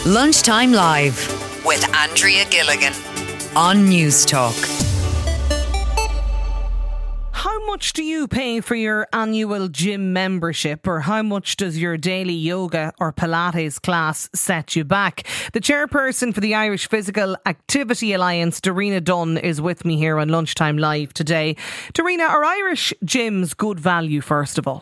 Lunchtime Live with Andrea Gilligan on News Talk. How much do you pay for your annual gym membership, or how much does your daily yoga or Pilates class set you back? The chairperson for the Irish Physical Activity Alliance, Darina Dunn, is with me here on Lunchtime Live today. Darina, are Irish gyms good value, first of all?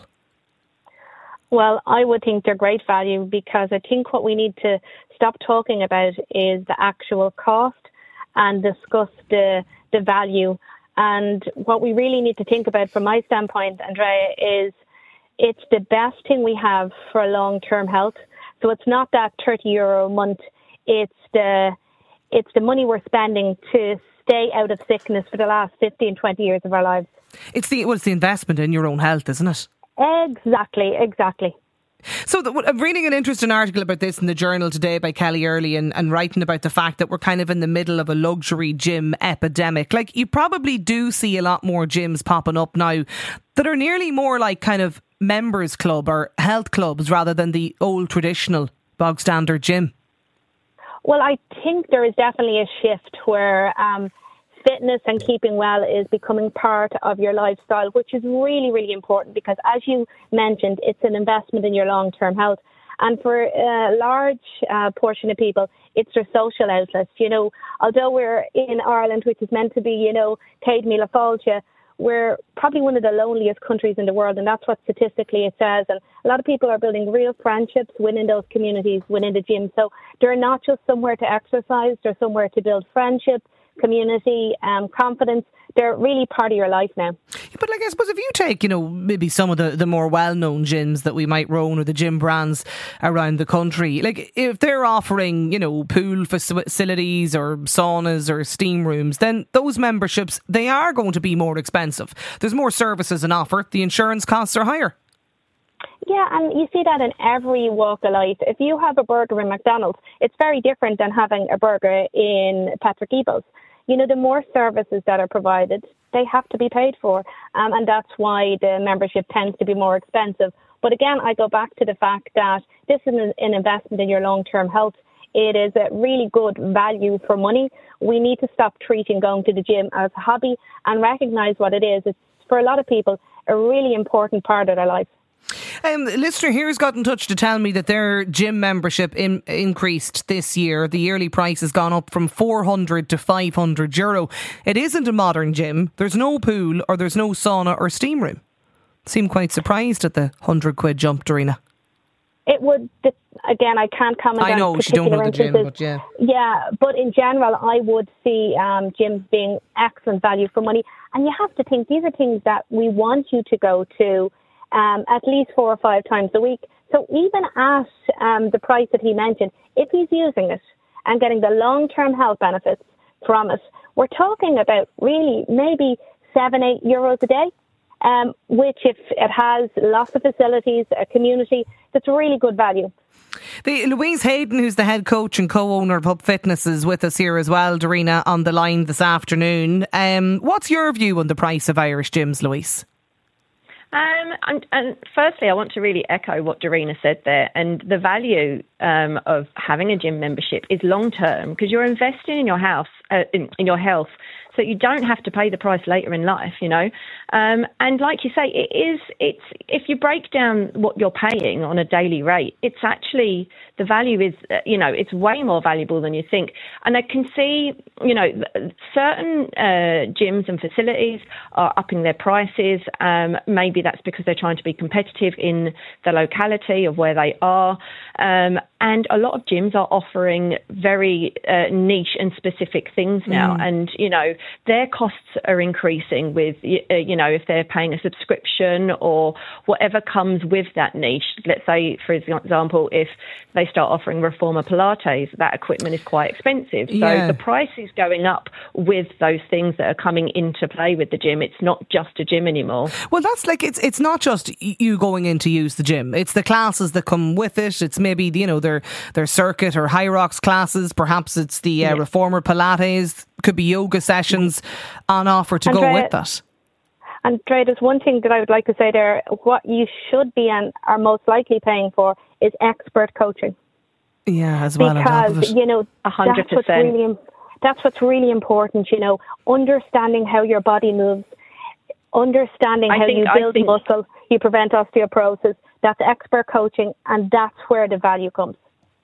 Well, I would think they're great value, because I think what we need to stop talking about is the actual cost and discuss the value. And what we really need to think about, from my standpoint, Andrea, is it's the best thing we have for long-term health. So it's not that €30 a month. It's the money we're spending to stay out of sickness for the last 15, 20 years of our lives. It's the investment in your own health, isn't it? Exactly. So I'm reading an interesting article about this in the Journal today by Kelly Early, and writing about the fact that we're kind of in the middle of a luxury gym epidemic. Like, you probably do see a lot more gyms popping up now that are nearly more like kind of members club or health clubs rather than the old traditional bog standard gym. Well, I think there is definitely a shift where fitness and keeping well is becoming part of your lifestyle, which is really, really important, because, as you mentioned, it's an investment in your long-term health. And for a large portion of people, it's their social outlets. You know, although we're in Ireland, which is meant to be, you know, Céad Míle Fáilte, we're probably one of the loneliest countries in the world, and that's what statistically it says. And a lot of people are building real friendships within those communities, within the gym. So they're not just somewhere to exercise, they're somewhere to build friendships, community, confidence. They're really part of your life now. But, like, I suppose if you take, you know, maybe some of the more well-known gyms that we might own, or the gym brands around the country, like, if they're offering, you know, pool facilities or saunas or steam rooms, then those memberships, they are going to be more expensive. There's more services on offer. The insurance costs are higher. Yeah, and you see that in every walk of life. If you have a burger in McDonald's, it's very different than having a burger in Patrick Eagles. You know, the more services that are provided, they have to be paid for. And that's why the membership tends to be more expensive. But again, I go back to the fact that this is an investment in your long-term health. It is a really good value for money. We need to stop treating going to the gym as a hobby and recognise what it is. It's, for a lot of people, a really important part of their life. A listener here has got in touch to tell me that their gym membership increased this year. The yearly price has gone up from €400 to €500. It isn't a modern gym. There's no pool, or there's no sauna or steam room. Seem quite surprised at the £100 jump, Darina. It would, again, I can't comment on I know, she don't know the gym, but yeah. Yeah, but in general, I would see gyms being excellent value for money. And you have to think, these are things that we want you to go to at least 4 or 5 times a week. So even at the price that he mentioned, if he's using it and getting the long-term health benefits from it, we're talking about really maybe €7-8 a day, which, if it has lots of facilities, a community, that's really good value. Louise Hayden, who's the head coach and co-owner of Hub Fitness, is with us here as well, Darina, on the line this afternoon. What's your view on the price of Irish gyms, Louise? And firstly, I want to really echo what Darina said there. And the value of having a gym membership is long term, because you're investing in your house, in your health, so you don't have to pay the price later in life, you know. And like you say, it's if you break down what you're paying on a daily rate, it's actually, the value is, it's way more valuable than you think. And I can see, certain gyms and facilities are upping their prices. Maybe that's because they're trying to be competitive in the locality of where they are. And a lot of gyms are offering very niche and specific things now. And, their costs are increasing with, if they're paying a subscription or whatever comes with that niche. Let's say, for example, if they start offering Reformer Pilates, that equipment is quite expensive. So the price is going up with those things that are coming into play with the gym. It's not just a gym anymore. Well, that's like, it's not just you going in to use the gym. It's the classes that come with it. It's maybe, their circuit or high rocks classes. Perhaps it's the Reformer Pilates. Could be yoga sessions on offer to go with that. Andrea, there's one thing that I would like to say there. What you should be and are most likely paying for is expert coaching. Yeah, as well. Because, 100%. That's what's really important, understanding how your body moves, understanding how you build muscle, you prevent osteoporosis. That's expert coaching, and that's where the value comes.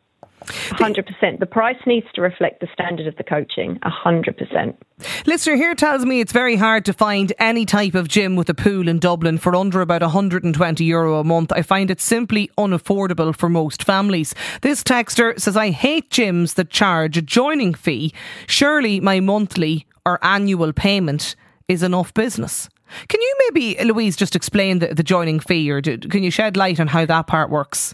100%. The price needs to reflect the standard of the coaching. 100%. Listener here tells me it's very hard to find any type of gym with a pool in Dublin for under about €120 a month. I find it simply unaffordable for most families. This texter says, I hate gyms that charge a joining fee. Surely my monthly or annual payment is enough business. Can you maybe, Louise, just explain the joining fee, or can you shed light on how that part works?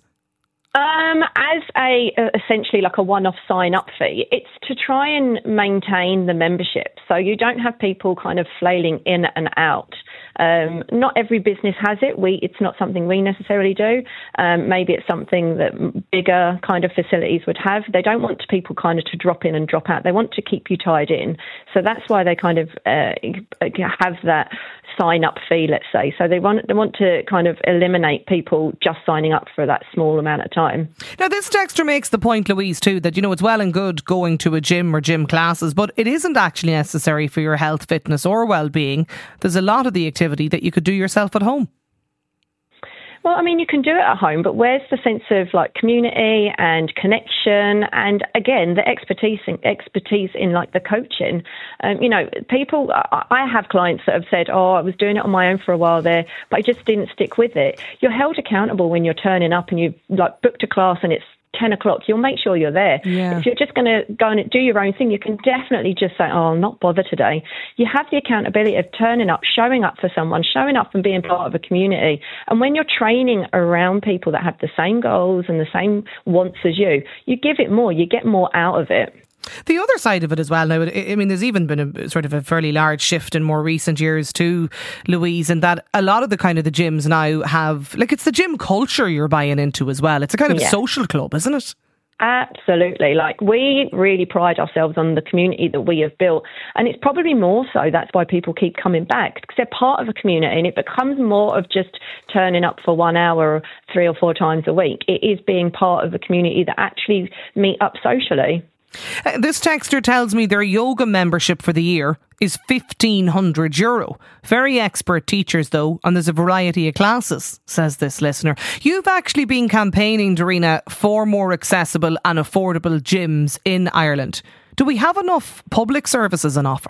As essentially like a one-off sign-up fee, it's to try and maintain the membership. So you don't have people kind of flailing in and out. Not every business has it. It's not something we necessarily do. Maybe it's something that bigger kind of facilities would have. They don't want people kind of to drop in and drop out. They want to keep you tied in. So that's why they kind of have that sign-up fee, let's say. So they want to kind of eliminate people just signing up for that small amount of time. Now, this texter makes the point, Louise, too, that, it's well and good going to a gym or gym classes, but it isn't actually necessary for your health, fitness or well-being. There's a lot of the activity that you could do yourself at home. Well, I mean, you can do it at home, but where's the sense of like community and connection, and again, the expertise in like the coaching? People. I have clients that have said, "Oh, I was doing it on my own for a while there, but I just didn't stick with it." You're held accountable when you're turning up and you've like booked a class and it's 10 o'clock, you'll make sure you're there. Yeah. If you're just going to go and do your own thing, you can definitely just say, oh, I'll not bother today. You have the accountability of turning up, showing up for someone, showing up and being part of a community. And when you're training around people that have the same goals and the same wants as you give it more, you get more out of it. The other side of it as well now, I mean, there's even been a sort of a fairly large shift in more recent years too, Louise, and that a lot of the kind of the gyms now have, like, it's the gym culture you're buying into as well. It's a kind of social club, isn't it? Absolutely. Like, we really pride ourselves on the community that we have built, and it's probably more so that's why people keep coming back, because they're part of a community, and it becomes more of just turning up for 1 hour 3 or 4 times a week. It is being part of a community that actually meet up socially. This texter tells me their yoga membership for the year is €1,500. Very expert teachers though, and there's a variety of classes, says this listener. You've actually been campaigning, Darina, for more accessible and affordable gyms in Ireland. Do we have enough public services on offer?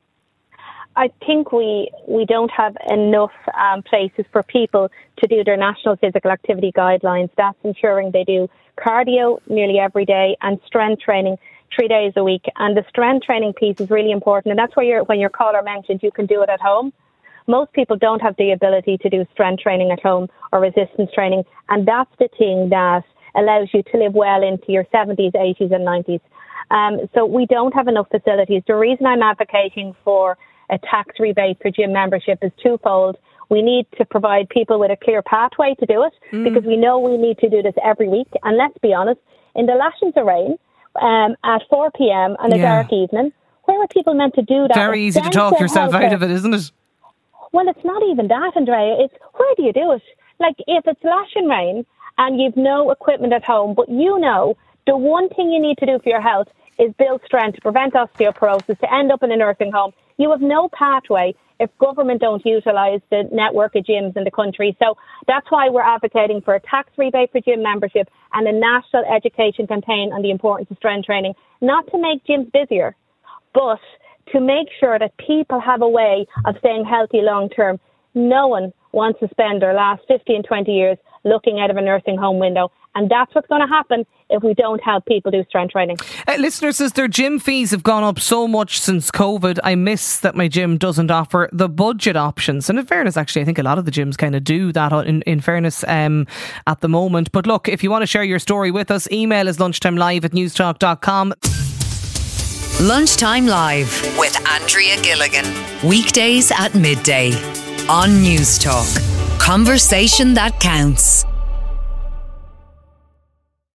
I think we don't have enough places for people to do their national physical activity guidelines. That's ensuring they do cardio nearly every day and strength training 3 days a week. And the strength training piece is really important. And that's where when your caller mentioned you can do it at home. Most people don't have the ability to do strength training at home or resistance training. And that's the thing that allows you to live well into your 70s, 80s and 90s. So we don't have enough facilities. The reason I'm advocating for a tax rebate for gym membership is twofold. We need to provide people with a clear pathway to do it because we know we need to do this every week. And let's be honest, in the lashings of rain, at 4 p.m. on a dark evening, where are people meant to do that? Very easy to talk yourself out of it, isn't it? Well, it's not even that, Andrea. It's where do you do it? Like, if it's lashing rain and you've no equipment at home, but the one thing you need to do for your health is build strength to prevent osteoporosis, to end up in a nursing home. You have no pathway if government don't utilise the network of gyms in the country. So that's why we're advocating for a tax rebate for gym membership and a national education campaign on the importance of strength training, not to make gyms busier, but to make sure that people have a way of staying healthy long term. No one wants to spend their last 15, 20 years looking out of a nursing home window. And that's what's going to happen if we don't help people do strength training. Listener says their gym fees have gone up so much since COVID. I miss that my gym doesn't offer the budget options. And in fairness, actually, I think a lot of the gyms kind of do that in fairness at the moment. But look, if you want to share your story with us, email is lunchtimelive@newstalk.com. Lunchtime Live with Andrea Gilligan. Weekdays at midday on Newstalk. Conversation that counts.